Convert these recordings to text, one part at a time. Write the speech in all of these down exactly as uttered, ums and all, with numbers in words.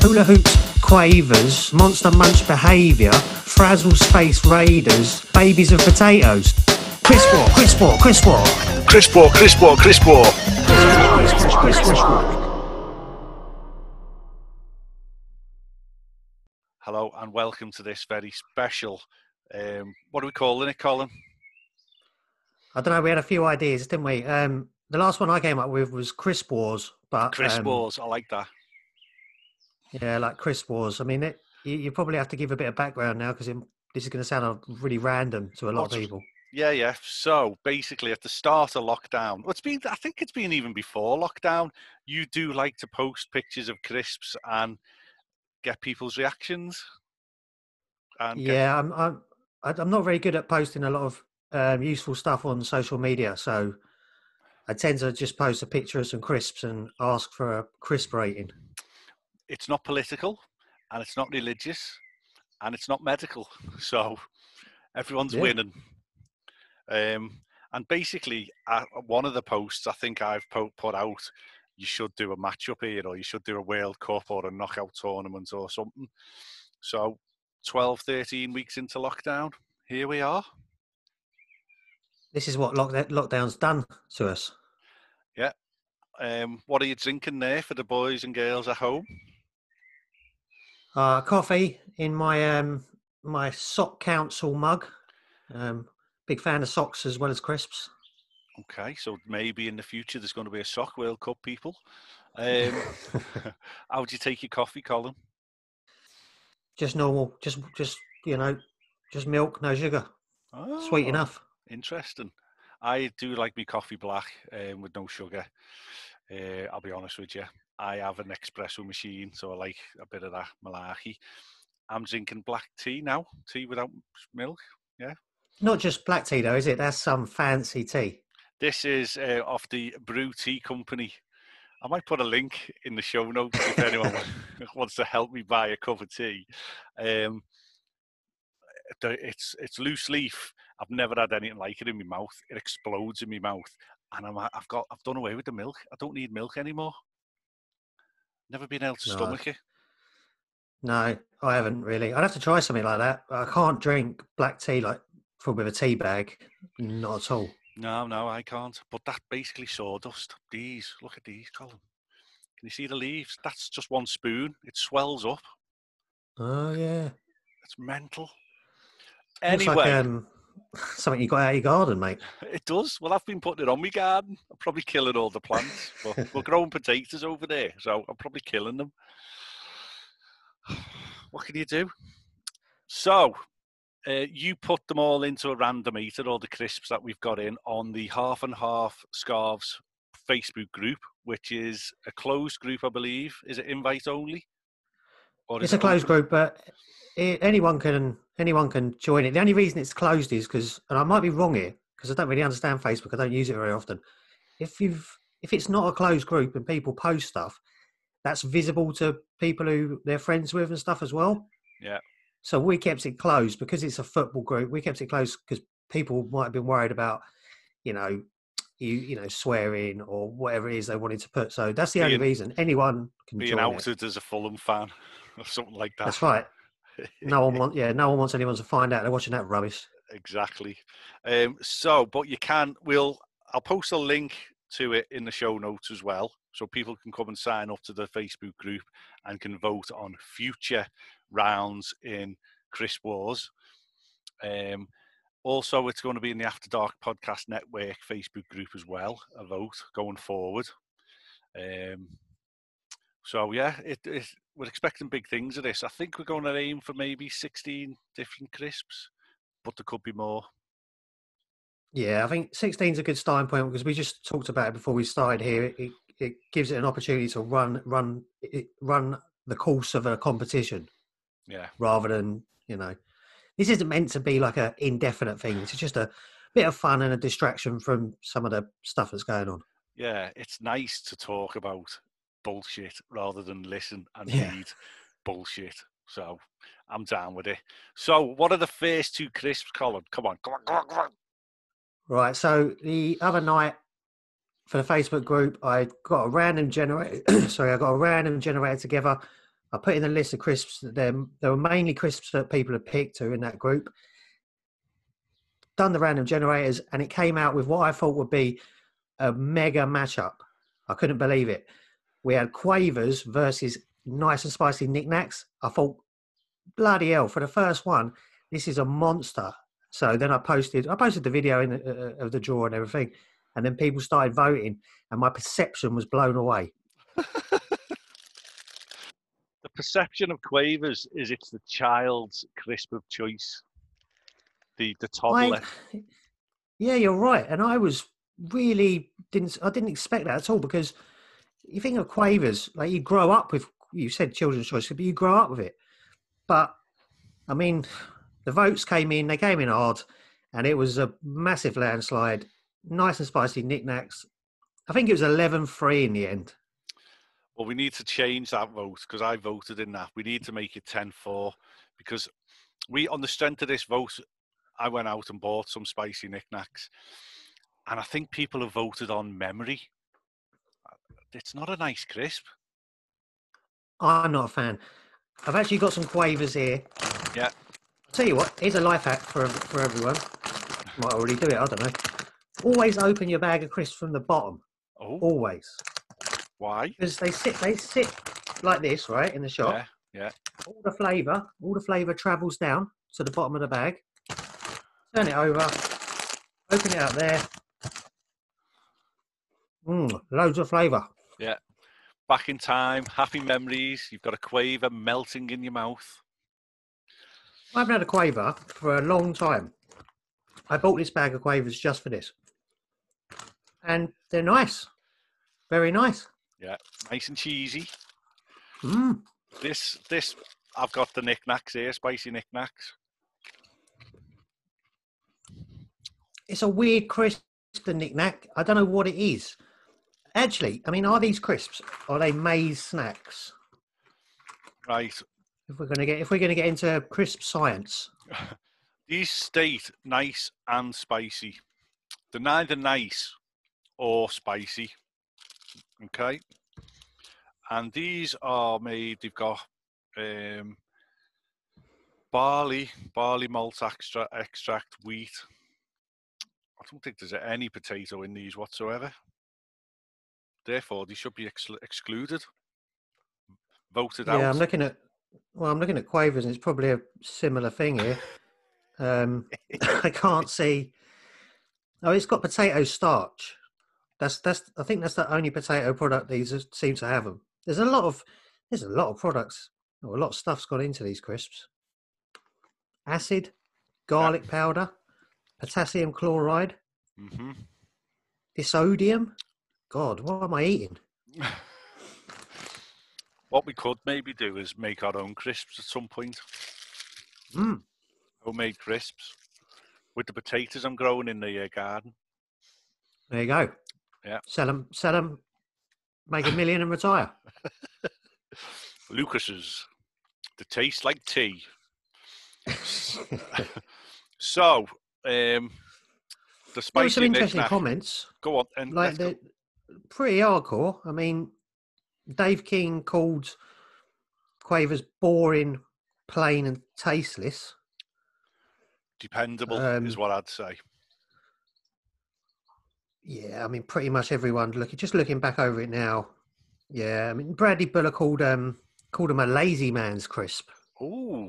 Hula hoops, quavers, monster munch behaviour, frazzle space raiders, babies of potatoes. Chris War, Chris War, Chris War. Chris War, Chris War, Chris War. Chris, Chris, Chris, Chris War. Hello and welcome to this very special, um, what are we calling it, Colin? I don't know, we had a few ideas, didn't we? Um, the last one I came up with was Chris Wars. But, Chris um, Wars, I like that. Yeah, like Chris Wars. I mean, it, you, you probably have to give a bit of background now because this is going to sound really random to a lot What's, of people. Yeah, yeah. So basically, at the start of lockdown, well, it's been, I think it's been even before lockdown, you do like to post pictures of crisps and get people's reactions. And yeah, get... I'm, I'm, I'm not very good at posting a lot of um, useful stuff on social media, so I tend to just post a picture of some crisps and ask for a crisp rating. It's not political, and it's not religious, and it's not medical, so everyone's yeah. winning. Um, and basically, uh, one of the posts I think I've po- put out, you should do a match-up here, or you should do a World Cup or a knockout tournament or something. So twelve, thirteen weeks into lockdown, here we are. This is what lock- lockdown's done to us. Yeah. Um, what are you drinking there for the boys and girls at home? Uh, coffee in my um, my Sock Council mug. Um, big fan of socks as well as crisps. Okay, so maybe in the future there's going to be a Sock World Cup, people. Um, how do you take your coffee, Colin? Just normal, just just you know, just milk, no sugar. Oh, sweet enough. Interesting. I do like my coffee black um, with no sugar. Uh, I'll be honest with you. I have an espresso machine, so I like a bit of that malarkey. I'm drinking black tea now, tea without milk, yeah. Not just black tea though, is it? That's some fancy tea. This is uh, off the Brew Tea Company. I might put a link in the show notes if anyone wants to help me buy a cup of tea. Um, it's it's loose leaf. I've never had anything like it in my mouth. It explodes in my mouth, and I'm I've got I've done away with the milk. I don't need milk anymore. Never been able to no. stomach it. No, I haven't really. I'd have to try something like that. I can't drink black tea like from with a tea bag. Not at all. No, no, I can't. But that's basically sawdust. These, look at these, Colin. Can you see the leaves? That's just one spoon. It swells up. Oh yeah, it's mental. Looks Anyway, like, um, something you got out of your garden, mate. It does. Well, I've been putting it on my garden. I'm probably killing all the plants. But we're growing potatoes over there, so I'm probably killing them. What can you do? So, uh, you put them all into a randometer, all the crisps that we've got in, on the Half and Half Scarves Facebook group, which is a closed group, I believe. Is it invite only? Or it's a closed open? group, but it, anyone can anyone can join it. The only reason it's closed is because, and I might be wrong here, because I don't really understand Facebook. I don't use it very often. If you've if it's not a closed group and people post stuff, that's visible to people who they're friends with and stuff as well. Yeah. So we kept it closed because it's a football group. We kept it closed because people might have been worried about, you know, you you know, swearing or whatever it is they wanted to put. So that's the being, only reason. Anyone can being join outed it. as a Fulham fan or something like that. That's right. No one wants, yeah, no one wants anyone to find out they're watching that rubbish. Exactly. Um, so, but you can. We'll. I'll post a link to it in the show notes as well, so people can come and sign up to the Facebook group and can vote on future rounds in Chris Wars. Um, also, it's going to be in the After Dark Podcast Network Facebook group as well, a vote going forward. Um, so, yeah, it, it, we're expecting big things of this. I think we're going to aim for maybe sixteen different crisps, but there could be more. Yeah, I think sixteen is a good starting point because we just talked about it before we started here. It, it, it gives it an opportunity to run run it, run the course of a competition. Yeah. Rather than, you know, this isn't meant to be like an indefinite thing. It's just a bit of fun and a distraction from some of the stuff that's going on. Yeah, it's nice to talk about bullshit rather than listen and yeah. read bullshit. So I'm down with it. So what are the first two crisps, Colin? Come on, come on, come on, come on. Right, so the other night for the Facebook group, I got a random generator. sorry, I got a random generator together. I put in a list of crisps that there, there were mainly crisps that people had picked who were in that group. Done the random generators, and it came out with what I thought would be a mega matchup. I couldn't believe it. We had Quavers versus Nice and Spicy Knick Knacks. I thought, bloody hell, for the first one, this is a monster. So then I posted, I posted the video in the, uh, of the draw and everything, and then people started voting, and my perception was blown away. The perception of Quavers is it's the child's crisp of choice. The the toddler. I, yeah, you're right, and I was really didn't I didn't expect that at all, because you think of Quavers, like you grow up with, you said children's choice, but you grow up with it. But I mean, the votes came in, they came in hard, and it was a massive landslide. Nice and Spicy Knick Knacks. I think it was eleven three in the end. Well, we need to change that vote, because I voted in that. We need to make it ten four, because we, on the strength of this vote, I went out and bought some Spicy Knick Knacks, and I think people have voted on memory. It's not a nice crisp. I'm not a fan. I've actually got some Quavers here. Yeah. I'll tell you what, here's a life hack for for everyone. Might already do it, I don't know. Always open your bag of crisps from the bottom. Oh. Always. Why? Because they sit they sit like this, right, in the shop. Yeah, yeah. All the flavour, all the flavour travels down to the bottom of the bag. Turn it over. Open it up there. Mmm, loads of flavour. Yeah. Back in time, happy memories. You've got a Quaver melting in your mouth. I haven't had a Quaver for a long time. I bought this bag of Quavers just for this. And they're nice. Very nice. Yeah, nice and cheesy. Mm. This, this, I've got the Knick Knacks here, Spicy Knick Knacks. It's a weird crisp, the Knick Knack. I don't know what it is. Actually, I mean, are these crisps? Are they maize snacks? Right. If we're gonna get, if we're gonna get into crisp science, these state nice and spicy. They're neither nice or spicy. Okay. And these are made. They've got um, barley, barley malt extract, extract, wheat. I don't think there's any potato in these whatsoever. Therefore, they should be ex excluded, voted yeah, out. I'm looking at. Well, I'm looking at Quavers, and it's probably a similar thing here. Um, I can't see. Oh, it's got potato starch. That's that's. I think that's the only potato product these seem to have them. There's a lot of. There's a lot of products. Oh, a lot of stuff's gone into these crisps. Acid, garlic yeah. powder, potassium chloride, mm-hmm. disodium. God, what am I eating? What we could maybe do is make our own crisps at some point. Mm. Homemade crisps with the potatoes I'm growing in the uh, garden. There you go. Yeah. Sell them, sell them, make a million and retire. Lucas's. They taste like tea. So, um, the spicy there were some interesting knick-knack. comments. Go on. And like the pretty hardcore. I mean, Dave King called Quavers boring, plain, and tasteless. Dependable um, is what I'd say. Yeah, I mean, pretty much everyone looking just looking back over it now. Yeah, I mean, Bradley Buller called um called him a lazy man's crisp. Ooh.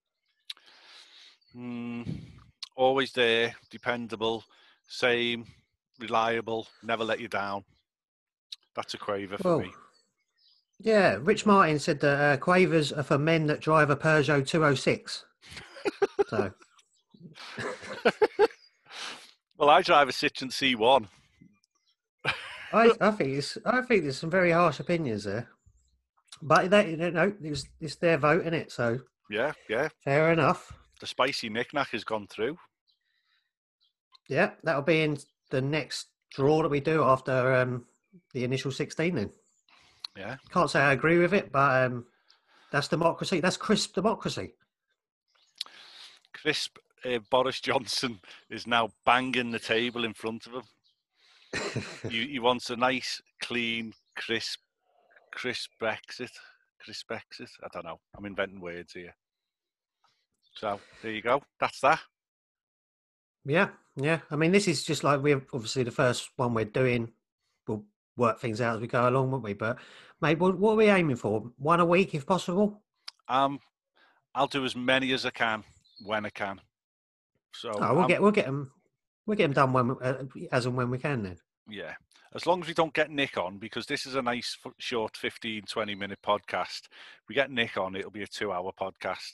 Mm, always there, dependable, same, reliable, never let you down. That's a Quaver for well, me. Yeah, Rich Martin said that uh, Quavers are for men that drive a Peugeot two oh six. So, well, I drive a Citroen C one. I, I think it's I think there's some very harsh opinions there, but they you know it's it's their vote, isn't it? So yeah, yeah, fair enough. The spicy knick-knack has gone through. Yeah, that'll be in the next draw that we do after um, the initial sixteen. Then. Yeah. Can't say I agree with it, but um, that's democracy. That's crisp democracy. Crisp uh, Boris Johnson is now banging the table in front of him. he, he wants a nice, clean, crisp, crisp Brexit. Crispexit. I don't know. I'm inventing words here. So there you go. That's that. Yeah, yeah. I mean, this is just like we're obviously the first one we're doing. We'll work things out as we go along, won't we? But, mate, what, what are we aiming for? One a week, if possible? Um, I'll do as many as I can when I can. So oh, we'll um, get we'll get them we'll get them done when uh, as and when we can. Then. Yeah, as long as we don't get Nick on, because this is a nice short fifteen, twenty minute podcast. If we get Nick on, it'll be a two hour podcast.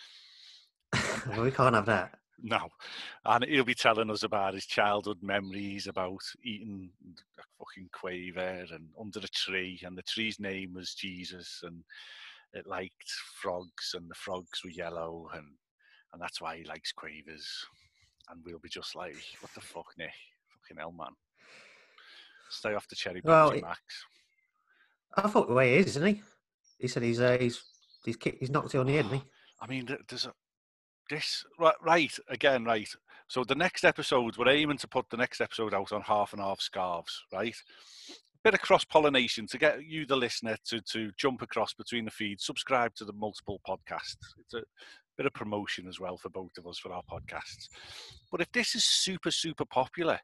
Well, we can't have that. No, and he'll be telling us about his childhood memories about eating a fucking quaver and under a tree, and the tree's name was Jesus, and it liked frogs, and the frogs were yellow, and and that's why he likes quavers. And we'll be just like, what the fuck, Nick? Fucking hell, man. Stay off the cherry well, Pepsi Max. I thought the way he is, isn't he? He said he's uh, he's he's kicked, he's knocked it on the head, hasn't he? I mean, there's a this right, right again, right. So the next episode, we're aiming to put the next episode out on half and half scarves, right? Bit of cross pollination to get you, the listener, to to jump across between the feeds. Subscribe to the multiple podcasts. It's a bit of promotion as well for both of us for our podcasts. But if this is super super popular,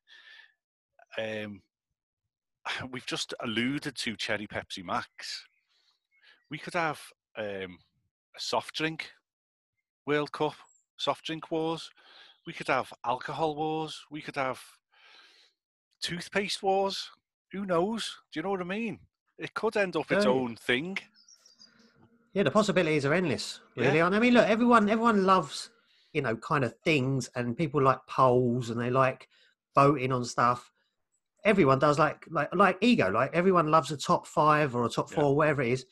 um. we've just alluded to Cherry Pepsi Max. We could have um, a soft drink World Cup, soft drink wars. We could have alcohol wars. We could have toothpaste wars. Who knows? Do you know what I mean? It could end up its yeah. own thing. Yeah, the possibilities are endless, really. Yeah. I mean, look, everyone, everyone loves, you know, kind of things, and people like polls and they like voting on stuff. Everyone does like like like ego. Like everyone loves a top five or a top four, yeah. whatever it is.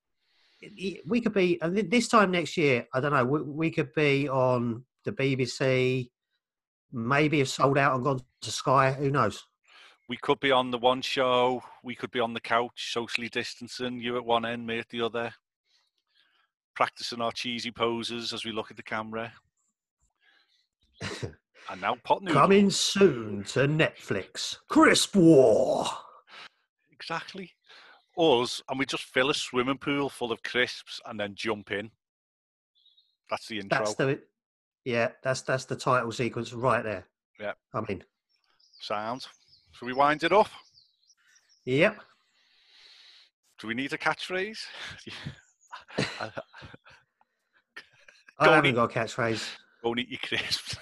We could be, and this time next year, I don't know. We, we could be on the B B C. Maybe have sold out and gone to Sky. Who knows? We could be on the one show. We could be on the couch, socially distancing. You at one end, me at the other, practicing our cheesy poses as we look at the camera. And now pot noodle. Coming soon to Netflix. Crisp War. Exactly. Us, and we just fill a swimming pool full of crisps and then jump in. That's the intro. That's the, yeah, that's that's the title sequence right there. Yeah. I mean. Sounds. Shall we wind it up? Yep. Do we need a catchphrase? I haven't eat, got a catchphrase. Go and eat your crisps.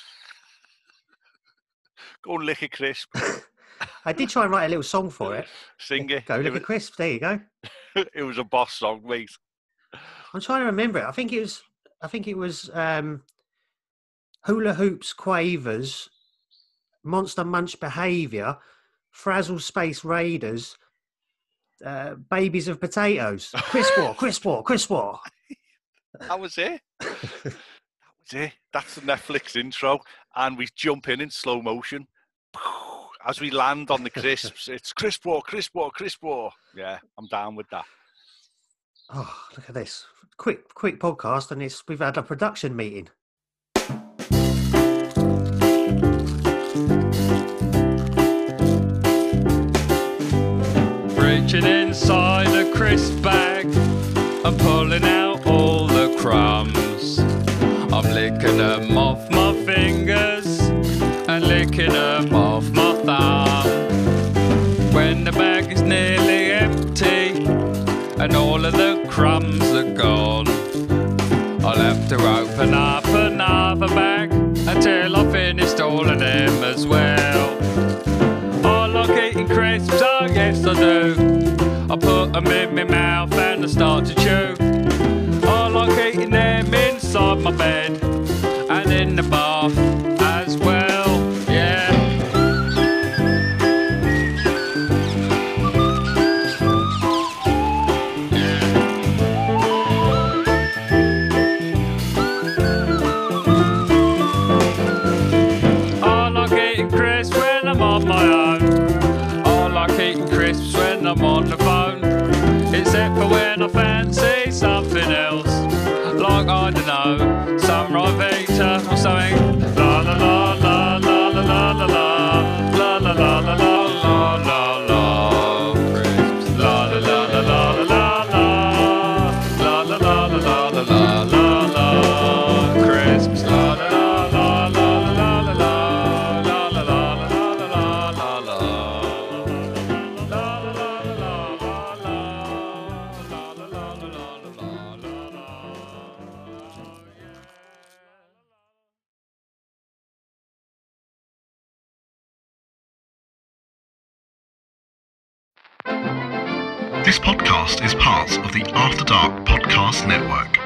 Go and lick a crisp. I did try and write a little song for it. Sing it. Go lick it was, a crisp. There you go. It was a boss song, mate. I'm trying to remember it. I think it was. I think it was um, Hula Hoops, Quavers, Monster Munch Behaviour, Frazzle Space Raiders, uh, Babies of Potatoes, Crisp War, Crisp War, Crisp War. That was it. That was it. That's the Netflix intro, and we jump in in slow motion. As we land on the crisps, it's Crisp War, Crisp War, Crisp War. Yeah, I'm down with that. Oh, look at this. Quick, quick podcast, and it's we've had a production meeting. Reaching inside a crisp bag and pulling out all the crumbs. I'm licking them off my fingers and licking them off my thumb. When the bag is nearly empty and all of the crumbs are gone, I'll have to open up another bag until I've finished all of them as well. I like eating crisps, oh yes I do. I put them in my mouth and I start to chew. I like eating them inside my bed and in the bath as well, yeah. I like eating crisps when I'm on my own. I like eating crisps when I'm on the phone. Except for when I fancy something else, like, I don't know, some Rivita or something. La la la la la la la la la la la la la la la la la crisps. La la la la la la la la This podcast is part of the After Dark Podcast Network.